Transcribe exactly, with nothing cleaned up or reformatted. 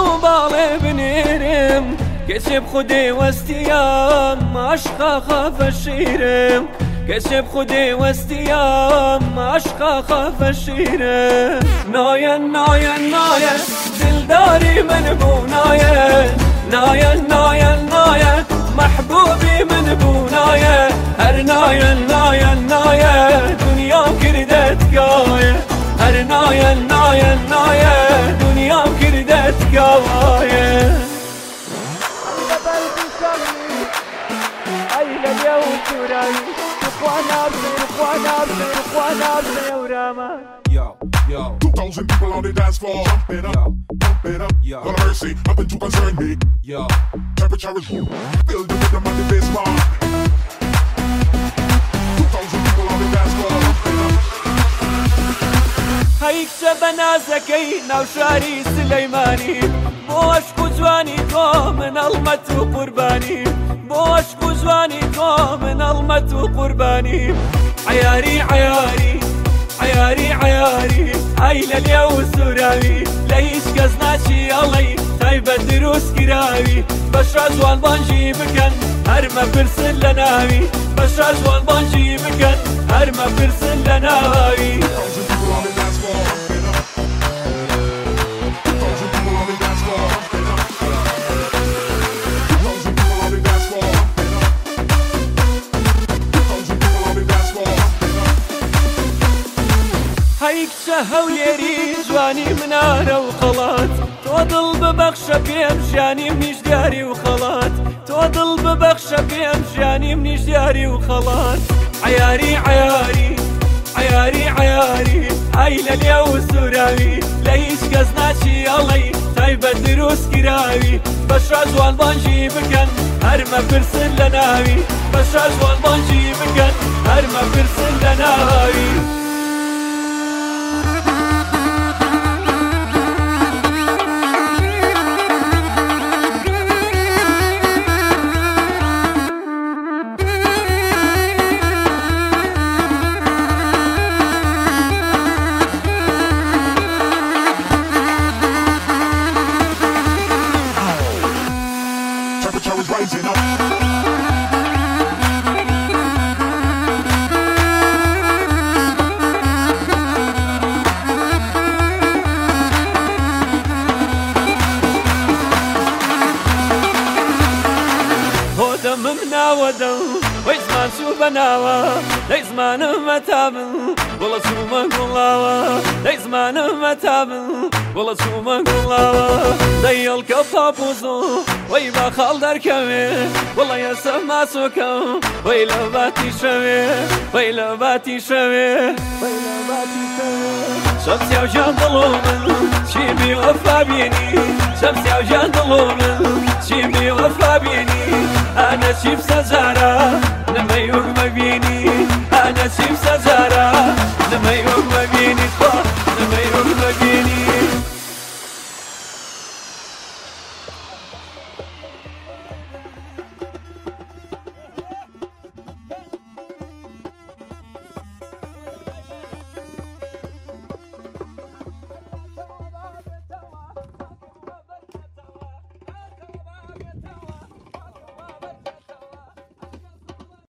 و باڵێ بنێرم کەسێ بخودێ وەستیام عشقا خافە شیرم کەسێ بخودێ وەستیام عشقا خافە شیرم نایە نایە نایە دلداری من بوو نایە نایە نایە نایە محبوبی من بوو نایە هەر نایە نایە نایە دنیام کردە تکایە هەر نایە نایە نایە دنیام کردە تکایە Yo, yo. Two thousand people on the dance floor. Pump it up, pump it up. Yo. Lord of mercy, nothing to concern me. Yo. Temperature is filled the rhythm of the bass bar. Two thousand people on the dance floor. Pump it up. هەیک چە بەنازەکەی ناوشاری سلەیمانی بۆ عەشق و جوانی تۆ من هەڵمەت و قوربانی بۆ عەشق و جوانی تۆ من هەڵمەت و قوربانی عەیاری عەیاری عەیاری عەیاری ئەی لە لێو سوراوی لە هیچ کەس ناچی ئەڵەی تایبەت دروست کراوی بەشە جوان بانجی بکەن هەرمە پرسن لە ناوی بەشە جوان بانجی بکەن هەرمە پرسن لە ناوی هەیک چە هەولێری جوانی منارە و خەڵات تۆ دڵ ببەخشە پێم ژیانیم نیش دیاری و خەڵات تۆ دڵ ببەخشە پێم ژیانیم نیش دیاری و خەڵات عەیاری عەیاری عەیاری عەیاری ئەی لە لێو سوراوی لە هیچ کەس ناچی ئەڵەی تایبەت دروست کراوی بەشە جوان بانجی بکەن هەرمە پرسن لە ناوی بەشە جوان بانجی بکەن هەرمە پرسن لە ناوی Temperature is rising up. دەمم ناوەدە وەی زمان چوو بەناوە دەی زمانم مەتابم وەڵە چوومە گوڵاوە دەی زمانم مەتابم وەڵە چوومە گوڵاوە دەی هەڵکە پاپوزۆ وەی با خاڵ دەرکەوێ وەڵە یەسە ماسۆکەم وەی لە باتی شەوێ وەی لە باتی شەوێ وەی لە باتی شەوێ شەمسیا ژیان دڵۆ من چی بیوەفا بینی شەمسیا ژیان دڵۆ من چی بیوەفا بینی ئەنە چیب سەجارە نمەی وەک مەبینی ئەنە چیب سەجارە نمەی وەک مەبینی